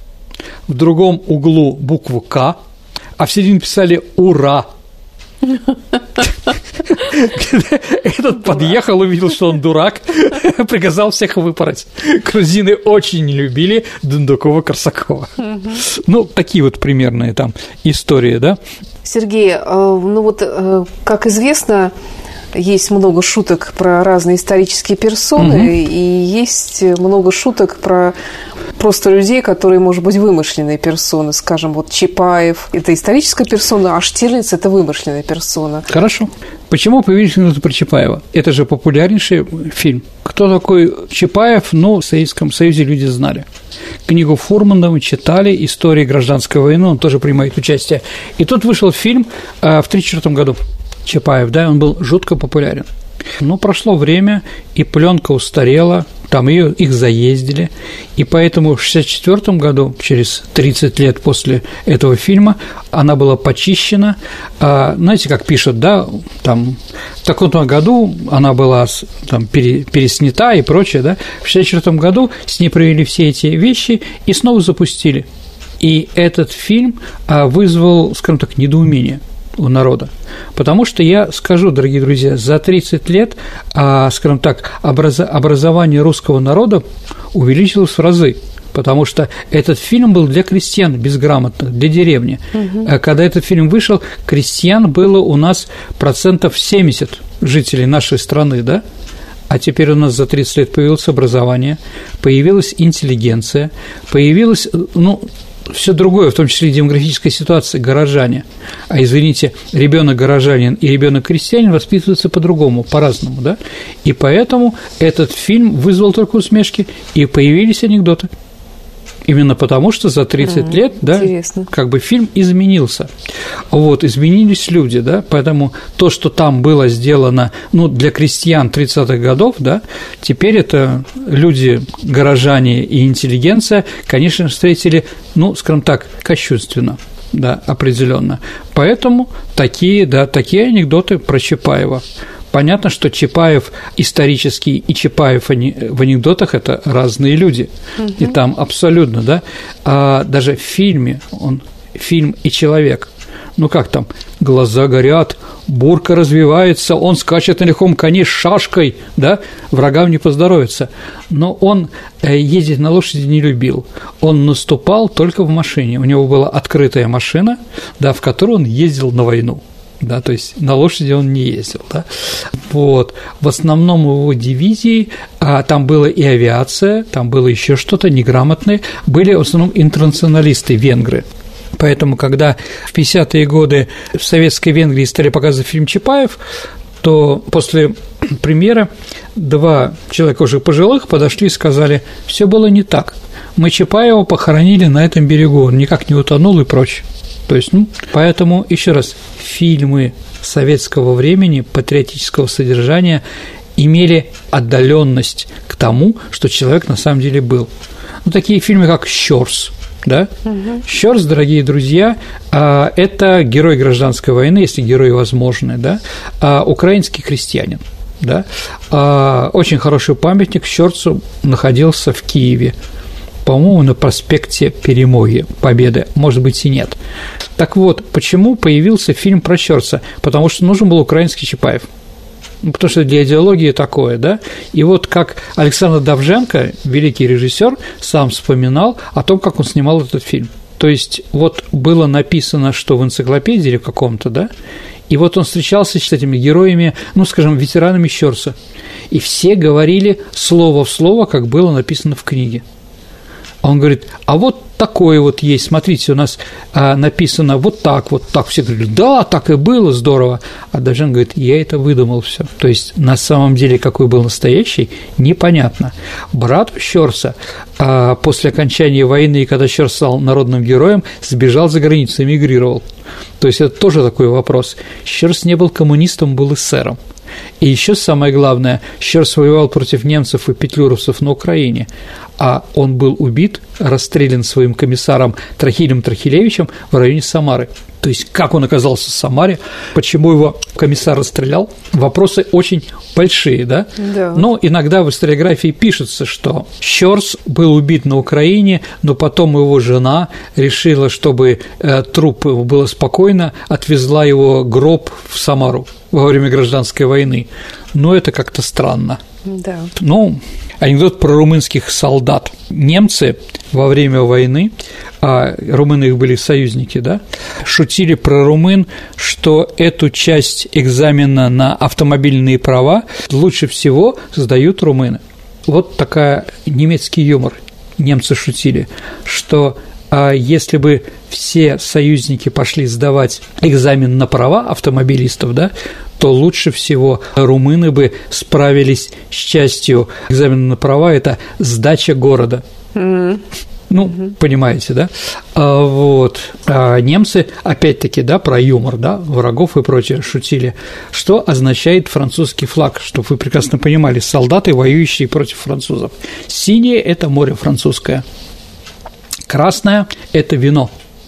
C: в другом углу букву «К», а в середине писали «Ура». Этот подъехал, увидел, что он дурак, приказал всех выпороть. Грузины очень не любили Дундукова-Корсакова. Ну, такие вот примерные там истории, да?
B: Сергей, ну вот, как известно, есть много шуток про разные исторические персоны, угу. и есть много шуток про просто людей, которые, может быть, вымышленные персоны. Скажем, вот Чапаев – это историческая персона, а Штирлиц – это вымышленная персона.
C: Хорошо. Почему появились минуты про Чапаева? Это же популярнейший фильм. Кто такой Чапаев? Ну, в Советском Союзе люди знали. Книгу Фурманова читали, «История гражданской войны», он тоже принимает участие. И тут вышел фильм в тысяча девятьсот тридцать четвёртом году. Чапаев, да, он был жутко популярен. Но прошло время, и пленка устарела, там ее, их заездили, и поэтому в шестьдесят четвёртом году, через тридцать лет после этого фильма, она была почищена. А, знаете, как пишут, да, там, в таком-то году она была там, пере, переснята и прочее, да, в шестьдесят четвёртом году с ней провели все эти вещи и снова запустили. И этот фильм а, вызвал, скажем так, недоумение у народа. Потому что я скажу, дорогие друзья, за тридцать лет, а, скажем так, образо- образование русского народа увеличилось в разы. Потому что этот фильм был для крестьян безграмотных, для деревни. Угу. Когда этот фильм вышел, крестьян было у нас процентов семьдесят жителей нашей страны, да? А теперь у нас за тридцать лет появилось образование, появилась интеллигенция, появилась, ну, все другое, в том числе и демографическая ситуация, горожане. А извините, ребенок горожанин и ребенок крестьянин воспитываются по-другому, по-разному, да? И поэтому этот фильм вызвал только усмешки, и появились анекдоты. Именно потому, что за тридцать mm, лет, да, интересно. Как бы фильм изменился. Вот, изменились люди, да, поэтому то, что там было сделано, ну, для крестьян тридцатых годов, да, теперь это люди, горожане и интеллигенция, конечно, встретили, ну, скажем так, кощунственно, да, определенно. Поэтому такие, да, такие анекдоты про Чапаева. Понятно, что Чапаев исторический и Чапаев в анекдотах – это разные люди, угу. И там абсолютно, да, а даже в фильме он фильм и человек, Ну как там? Глаза горят, бурка развивается, он скачет на лихом коне с шашкой, да? Врагам не поздоровится. Но он ездить на лошади не любил. Он наступал только в машине. У него была открытая машина, да, в которой он ездил на войну. Да, то есть на лошади он не ездил, да. Вот. В основном его дивизии, а там была и авиация, там было еще что-то неграмотное, были в основном интернационалисты, венгры. Поэтому, когда в пятидесятые годы в Советской Венгрии стали показывать фильм «Чапаев», то после премьеры два человека уже пожилых подошли и сказали: все было не так, мы Чапаева похоронили на этом берегу, он никак не утонул и прочее. То есть, ну, поэтому, еще раз, фильмы советского времени, патриотического содержания имели отдаленность к тому, что человек на самом деле был. Ну, такие фильмы, как «Щорс», да? Угу. «Щорс», дорогие друзья, это герой гражданской войны, если герои возможны, да, украинский крестьянин, да, очень хороший памятник Щорсу находился в Киеве, по-моему, на проспекте Перемоги Победы, может быть, и нет. Так вот, почему появился фильм про Щорса? Потому что нужен был украинский Чапаев. Ну, потому что для идеологии такое, да? И вот как Александр Довженко, великий режиссер, сам вспоминал о том, как он снимал этот фильм. То есть вот было написано, что в энциклопедии или в каком-то, да, и вот он встречался с этими героями, ну, скажем, ветеранами Щорса, и все говорили слово в слово, как было написано в книге. Он говорит: а вот такое вот есть, смотрите, у нас а, написано вот так, вот так. Все говорили: да, так и было, здорово. А Довженко говорит: я это выдумал все. То есть, на самом деле, какой был настоящий, непонятно. Брат Щорса а, после окончания войны, когда Щорс стал народным героем, сбежал за границу, эмигрировал. То есть, это тоже такой вопрос. Щорс не был коммунистом, был эсером. И еще самое главное, Щорс воевал против немцев и петлюровцев на Украине, а он был убит, расстрелян своим комиссаром Трахилем Трахилевичем в районе Самары. То есть, как он оказался в Самаре, почему его комиссар расстрелял, вопросы очень большие, да? Да. Но иногда в историографии пишется, что Щорс был убит на Украине, но потом его жена решила, чтобы труп его было спокойно, отвезла его гроб в Самару во время гражданской войны. Но это как-то странно. Да. Ну, анекдот про румынских солдат. Немцы во время войны, а румыны их были союзники, да, шутили про румын, что эту часть экзамена на автомобильные права лучше всего сдают румыны. Вот такая немецкий юмор. Немцы шутили, что а если бы все союзники пошли сдавать экзамен на права автомобилистов, да, то лучше всего румыны бы справились с частью экзамена на права – это сдача города. Mm-hmm. Ну, mm-hmm. понимаете, да? А, вот. А немцы, опять-таки, да, про юмор, да, врагов и прочее шутили. Что означает французский флаг? Чтобы вы прекрасно понимали, солдаты, воюющие против французов. Синее – это море французское. Красное – это вино,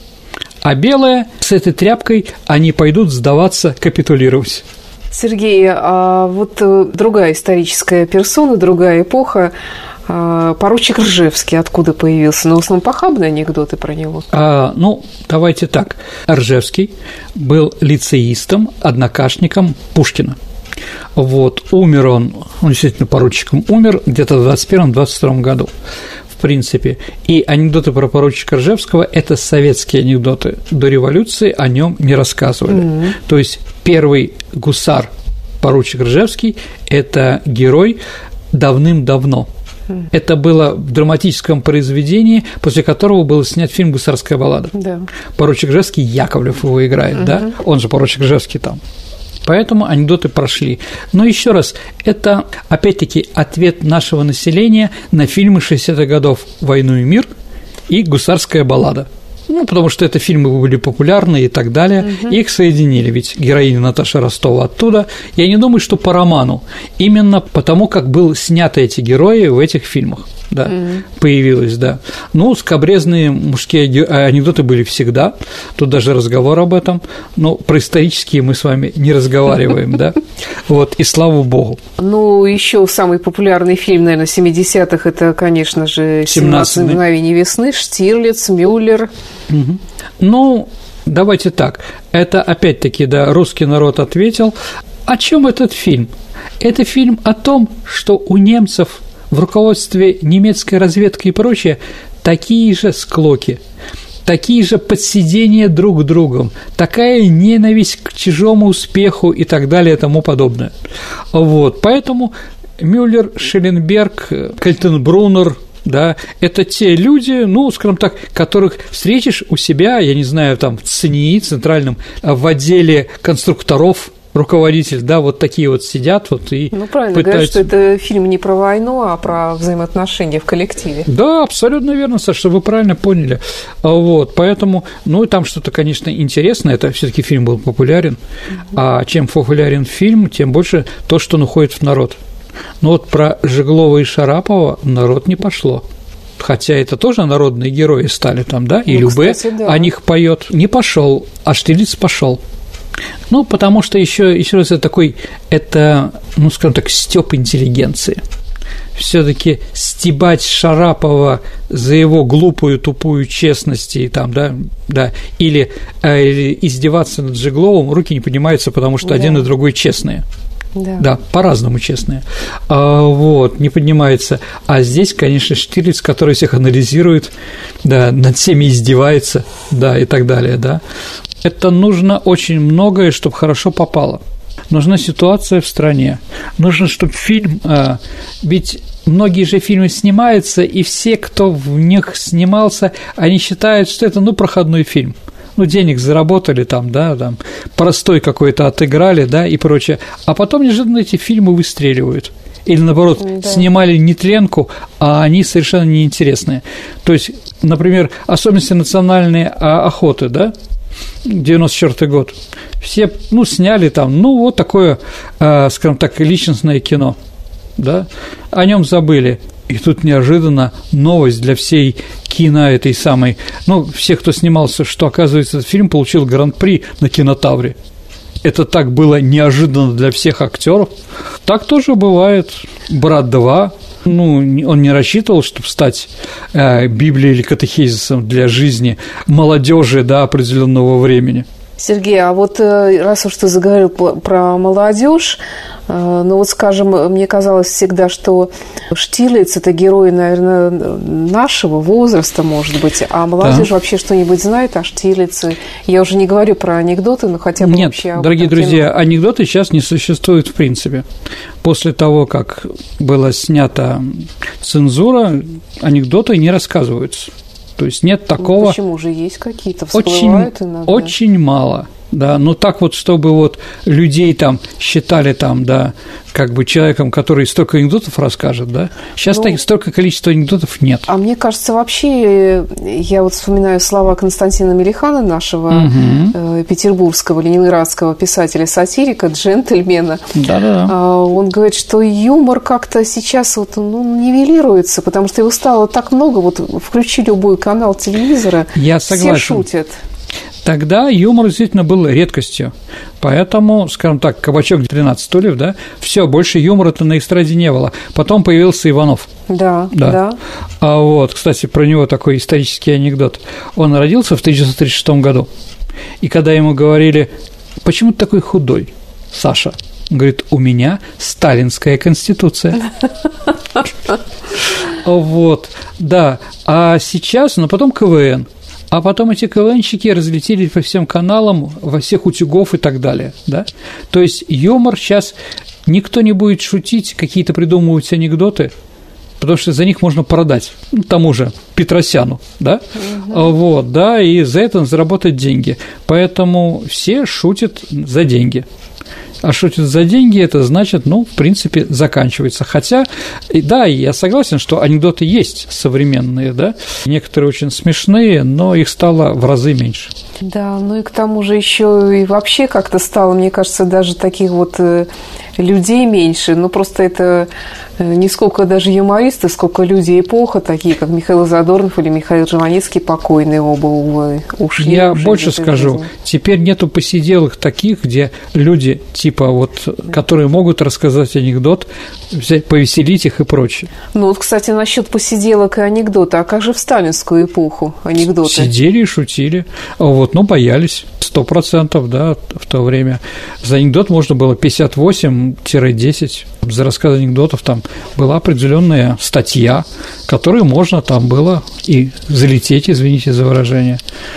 C: а белое – с этой тряпкой они пойдут сдаваться, капитулировать.
B: Сергей, а вот другая историческая персона, другая эпоха, поручик Ржевский откуда появился? Ну, в основном похабные анекдоты про него.
C: А, ну, давайте так. Ржевский был лицеистом, однокашником Пушкина. Вот, умер он, он действительно поручиком умер где-то в двадцать первом - двадцать втором году. В принципе, и анекдоты про поручика Ржевского – это советские анекдоты. До революции о нем не рассказывали. Mm-hmm. То есть первый гусар поручик Ржевский – это герой давным-давно. Mm-hmm. Это было в драматическом произведении, после которого был снят фильм «Гусарская баллада». Yeah. Поручик Ржевский, Яковлев его играет, mm-hmm. да? Он же поручик Ржевский там. Поэтому анекдоты прошли. Но еще раз, это, опять-таки, ответ нашего населения на фильмы шестидесятых годов «Войну и мир» и «Гусарская баллада». Ну, потому что это фильмы были популярны и так далее, угу. Их соединили, ведь героиня Наташа Ростова оттуда. Я не думаю, что по роману, именно потому, как были сняты эти герои в этих фильмах, да, угу. Появилось, да. Ну, скабрезные мужские анекдоты были всегда, тут даже разговор об этом, но про исторические мы с вами не разговариваем, да, вот, и слава богу.
B: Ну, еще самый популярный фильм, наверное, семидесятых, это, конечно же, «семнадцать мгновений весны», Штирлиц, Мюллер.
C: Угу. Ну, Давайте так, это опять-таки, да, русский народ ответил. О чем этот фильм? Это фильм о том, что у немцев в руководстве немецкой разведки и прочее такие же склоки, такие же подсидения друг к другу, такая ненависть к чужому успеху и так далее и тому подобное. Вот, поэтому Мюллер, Шелленберг, Кальтенбруннер, да, это те люди, ну, скажем так, которых встретишь у себя, я не знаю, там, в ЦНИИ, центральном, в отделе конструкторов, руководитель, да, вот такие вот сидят вот и
B: ну, правильно
C: пытаются...
B: говорят, что это фильм не про войну, а про взаимоотношения в коллективе. Да,
C: абсолютно верно, Саша, вы правильно поняли. Вот, поэтому, ну, и там что-то, конечно, интересное, это все таки фильм был популярен, угу. А чем популярен фильм, тем больше то, что он уходит в народ. Но вот про Жеглова и Шарапова в народ не пошло. Хотя это тоже народные герои стали там, да, и ну, Любэ да. О них поет. Не пошел, а Штирлиц пошел. Ну, потому что еще, еще раз, это такой, это, ну, скажем так, стёб интеллигенции. Все-таки стебать Шарапова за его глупую, тупую честность и там, да, да, или, э, или издеваться над Жегловым, руки не поднимаются, потому что да. Один и другой честные. Да. Да, по-разному честные. А, вот, не поднимается. А здесь, конечно, Штирлиц, который всех анализирует, да, над всеми издевается, да, и так далее, да. Это нужно очень многое, чтобы хорошо попало. Нужна ситуация в стране. Нужно, чтобы фильм... А, ведь многие же фильмы снимаются, и все, кто в них снимался, они считают, что это, ну, проходной фильм. Ну, денег заработали там, да, там, простой какой-то отыграли, да, и прочее. А потом неожиданно эти фильмы выстреливают. Или, наоборот, да. Снимали нетленку, а они совершенно неинтересные. То есть, например, особенности национальной охоты, да, девяносто четвёртый год. Все, ну, сняли там, ну, вот такое, э, скажем так, личностное кино, да, о нем забыли. И тут неожиданно новость для всей кино этой самой, ну, всех, кто снимался, что, оказывается, этот фильм получил гран-при на Кинотавре. Это так было неожиданно для всех актеров. Так тоже бывает. «Брат два». Ну, он не рассчитывал, чтобы стать э, Библией или катехизисом для жизни молодежи до определенного времени.
B: Сергей, а вот раз уж ты заговорил про молодежь, ну вот, скажем, мне казалось всегда, что Штирлиц – это герой, наверное, нашего возраста, может быть, а молодежь да. Вообще что-нибудь знает о Штирлице? Я уже не говорю про анекдоты, но хотя бы
C: Нет,
B: вообще… Нет,
C: дорогие друзья, кино. Анекдоты сейчас не существуют в принципе. После того, как была снята цензура, анекдоты не рассказываются. То есть нет такого…
B: Ну, почему же есть какие-то, всплывают
C: очень,
B: иногда? Очень
C: мало, да, но так вот, чтобы вот людей там считали там, да, как бы человеком, который столько анекдотов расскажет, да, сейчас ну, так, столько количества анекдотов нет.
B: А мне кажется, вообще, я вот вспоминаю слова Константина Мелихана, нашего угу. э, петербургского, ленинградского писателя-сатирика, джентльмена.
C: Да-да.
B: Э, он говорит, что юмор как-то сейчас вот, ну, нивелируется, потому что его стало так много, вот включи любой канал телевизора,
C: я согласен.
B: Все шутят.
C: Тогда юмор действительно был редкостью, поэтому, скажем так, «Кабачок тринадцать стульев», да, все, больше юмора-то на эстраде не было. Потом появился Иванов.
B: Да, да. да.
C: А вот, кстати, про него такой исторический анекдот. Он родился в тысяча девятьсот тридцать шестом году, и когда ему говорили: «Почему ты такой худой, Саша?» Он говорит: «У меня сталинская конституция». Вот, да. А сейчас, ну, потом КВН. А потом эти КВНщики разлетелись по всем каналам, во всех утюгов и так далее, да? То есть юмор сейчас никто не будет шутить, какие-то придумывать анекдоты, потому что за них можно продать, ну, тому же Петросяну, да? Угу. Вот, да, и за это заработать деньги. Поэтому все шутят за деньги. А шутят за деньги, это значит, ну, в принципе, заканчивается. Хотя, да, я согласен, что анекдоты есть современные, да, некоторые очень смешные, но их стало в разы меньше.
B: Да, ну и к тому же еще и вообще как-то стало, мне кажется, даже таких вот людей меньше. Ну, просто это не сколько даже юмористы, сколько люди эпоха, такие как Михаил Задорнов или Михаил Жванецкий, покойные оба, увы, ушли.
C: Я больше скажу, жизни. Теперь нету посиделок таких, где люди, типа вот, которые могут рассказать анекдот, взять, повеселить их и прочее.
B: Ну, вот, кстати, насчет посиделок и анекдота, а как же в сталинскую эпоху анекдоты?
C: Сидели и шутили, вот, но боялись, сто процентов, да, в то время. За анекдот можно было пятьдесят восемь десять, за рассказ анекдотов там была определенная статья, которой можно там было и залететь, извините за выражение.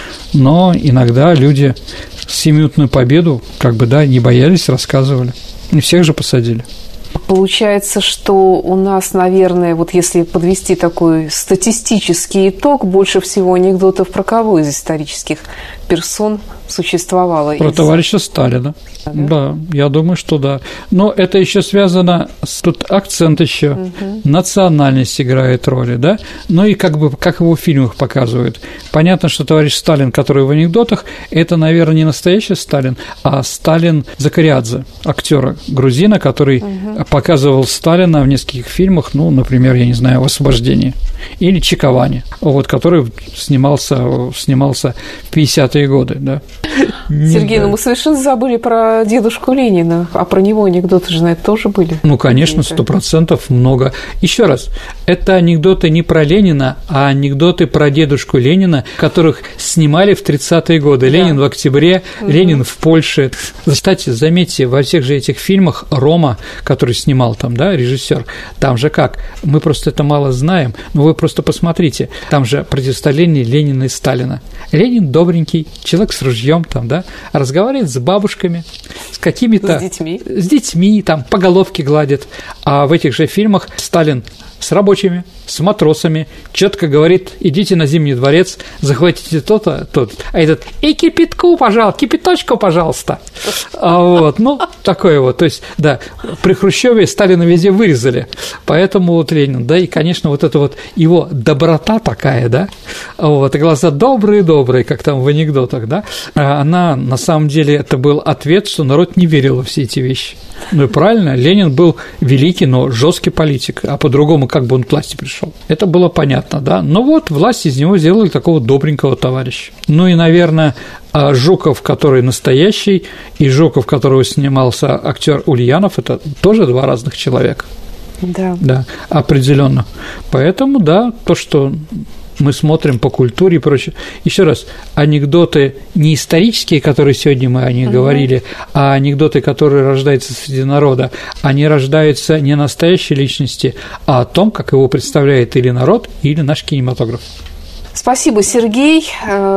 C: Но иногда люди семиминутную победу, как бы, да, не боялись, рассказывали. Не всех же посадили.
B: Получается, что у нас, наверное, вот если подвести такой статистический итог, больше всего анекдотов про кого из исторических персон существовало?
C: Про
B: из...
C: товарища Сталина. Да? Да, я думаю, что да. Но это еще связано с... Тут акцент еще, угу. Национальность играет роль, да? Ну и как бы, как его в фильмах показывают. Понятно, что товарищ Сталин, который в анекдотах, это, наверное, не настоящий Сталин, а Сталин Закариадзе, актера грузина, который угу. показывал Сталина в нескольких фильмах, ну, например, я не знаю, в «Освобождении» или «Чиковане», вот, который снимался, снимался в пятидесятые годы, да.
B: Сергей, ну мы совершенно забыли про дедушку Ленина, а про него анекдоты же, наверное, тоже были.
C: Ну, конечно, сто процентов много. Еще раз, это анекдоты не про Ленина, а анекдоты про дедушку Ленина, которых снимали в тридцатые годы. Да. Ленин в октябре, угу. Ленин в Польше. Кстати, заметьте, во всех же этих фильмах Рома, который снимал там, да, режиссер, там же как, мы просто это мало знаем, но вы просто посмотрите, там же противостояние Ленина и Сталина. Ленин добренький, человек с ружьем там, да, разговаривает с бабушками, с какими-то...
B: С детьми.
C: С детьми, там, по головке гладит. А в этих же фильмах Сталин с рабочими, с матросами, четко говорит: идите на Зимний дворец, захватите то-то, то-то. А этот: и кипятку, пожалуйста, кипяточку, пожалуйста. А вот, ну, такое вот. То есть, да, при Хрущеве Сталина везде вырезали, поэтому вот Ленин, да, и, конечно, вот это вот его доброта такая, да, вот, и глаза добрые-добрые, как там в анекдотах, да, она, на самом деле, это был ответ, что народ не верил во все эти вещи. Ну и правильно, Ленин был великий, но жесткий политик, а по-другому как бы он к власти пришел. Это было понятно, да. Но вот власть из него сделали такого добренького товарища. Ну и, наверное, Жуков, который настоящий, и Жуков, которого снимался актер Ульянов, это тоже два разных человека.
B: Да. Да,
C: определенно. Поэтому, да, то, что мы смотрим по культуре и прочее. Еще раз, анекдоты не исторические, которые сегодня мы о них угу. говорили, а анекдоты, которые рождаются среди народа, они рождаются не настоящей личности, а о том, как его представляет или народ, или наш кинематограф.
B: Спасибо, Сергей.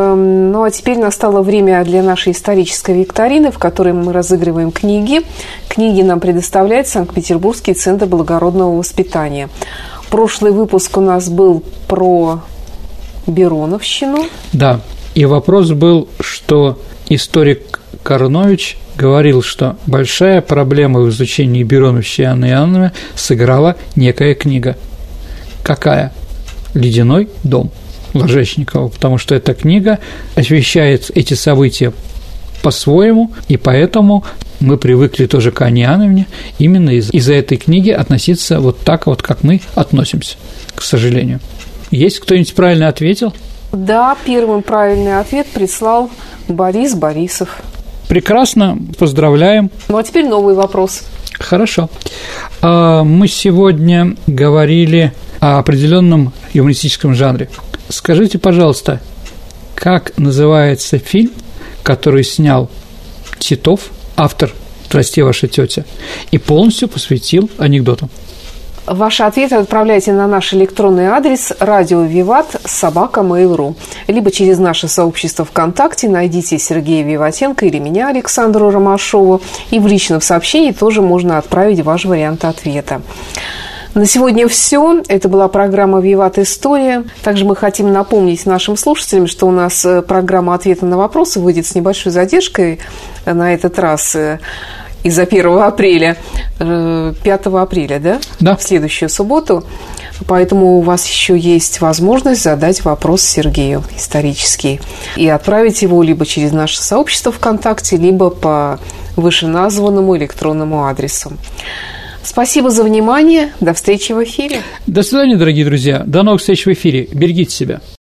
B: Ну, а теперь настало время для нашей исторической викторины, в которой мы разыгрываем книги. Книги нам предоставляет Санкт-Петербургский центр благородного воспитания. Прошлый выпуск у нас был про Бероновщину. Да,
C: и вопрос был, что историк Карнович говорил, что большая проблема в изучении Бероновщины Анны Иоанновны сыграла некая книга. Какая? «Ледяной дом» Ложечникова, потому что эта книга освещает эти события по-своему, и поэтому мы привыкли тоже к Анне Иоанновне именно из- из-за этой книги относиться вот так вот, как мы относимся, к сожалению. Есть кто-нибудь правильно ответил?
B: Да, первым правильный ответ прислал Борис Борисов.
C: Прекрасно, поздравляем.
B: Ну, а теперь новый вопрос.
C: Хорошо. Мы сегодня говорили о определенном юмористическом жанре. Скажите, пожалуйста, как называется фильм, который снял Титов, автор «Здрасте, ваша тетя», и полностью посвятил анекдотам?
B: Ваши ответы отправляйте на наш электронный адрес радио Виват собака мейл точка ру, либо через наше сообщество ВКонтакте найдите Сергея Виватенко или меня, Александру Ромашову, и в личном сообщении тоже можно отправить ваш вариант ответа. На сегодня все. Это была программа «Виват. История». Также мы хотим напомнить нашим слушателям, что у нас программа «Ответы на вопросы» выйдет с небольшой задержкой на этот раз из-за первого апреля, пятого апреля, да?
C: Да.
B: В следующую субботу. Поэтому у вас еще есть возможность задать вопрос Сергею исторический и отправить его либо через наше сообщество ВКонтакте, либо по вышеназванному электронному адресу. Спасибо за внимание. До встречи в эфире.
C: До свидания, дорогие друзья. До новых встреч в эфире. Берегите себя.